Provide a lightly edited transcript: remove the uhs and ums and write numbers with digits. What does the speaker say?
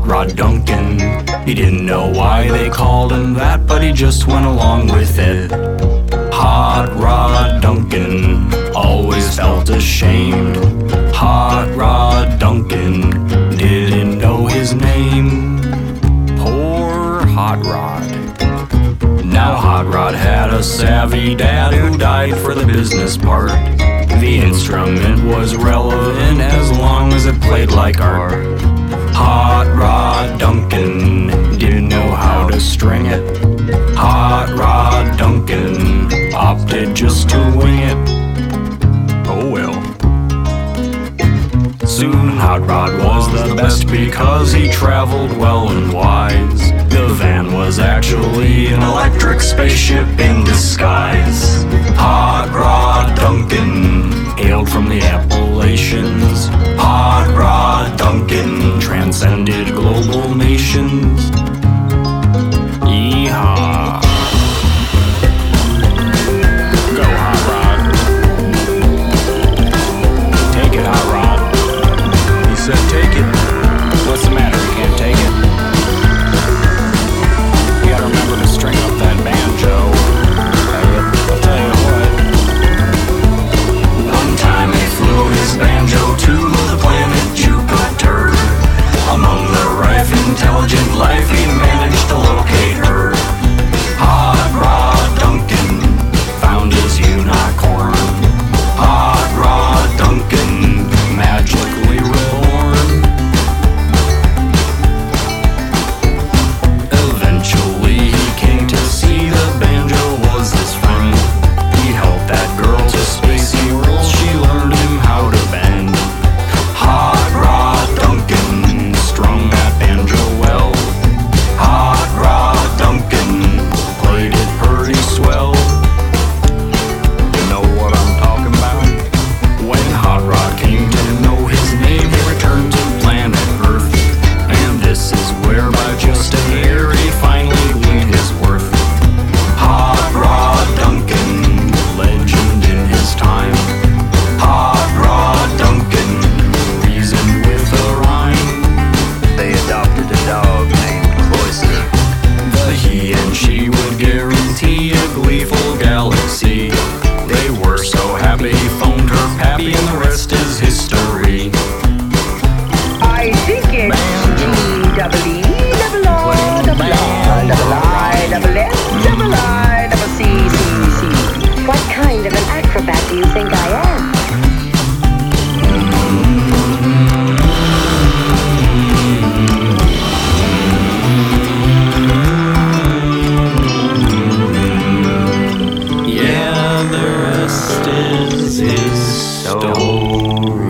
Hot Rod Duncan. He didn't know why they called him that, but he just went along with it. Hot Rod Duncan always felt ashamed. Hot Rod Duncan didn't know his name. Poor Hot Rod. Now Hot Rod had a savvy dad who died for the business part. The instrument was relevant as long as it played like art. Hot Rod Duncan didn't know how to string it. Hot Rod Duncan opted just to wing it. Oh well. Soon Hot Rod was the best because he traveled well and wise. The van was actually an electric spaceship in disguise. Hot Rod Duncan hailed from the Appalachians. Hot Rod Duncan transcended global nations. Yeehaw. Go Hot Rod. Take it, Hot Rod. He said take it. What's the matter, you can't take it? You gotta remember to string up that banjo. I'll tell you what. One time he flew his banjo to the planet Jupiter. Among the rife, intelligent life, he managed to locate her. Hot Rod Duncan found his unicorn. Hot Rod Duncan magically reborn. Eventually he came to see the banjo was his friend. He helped that girl to spacey worlds, she learned him how to bend. Hot Rod Duncan strung that banjo well. Hot Rod Duncan played it pretty swell. You know what I'm talking about? When Hot Rod came to know his name, he returned to planet Earth. And this is where by just a hair he finally gleaned his worth. Hot Rod Duncan, legend in his time. Hot Rod Duncan reasoned with a rhyme. They adopted a dog named Cloyster. The he and she would guarantee a gleeful galaxy. They were so happy he phoned her pappy, and the rest is history. I think it's G-double-E, double-R, double-R, double-I, double-S, double-I, double-C. What kind of an acrobat do you think I am? Yeah, the rest is history.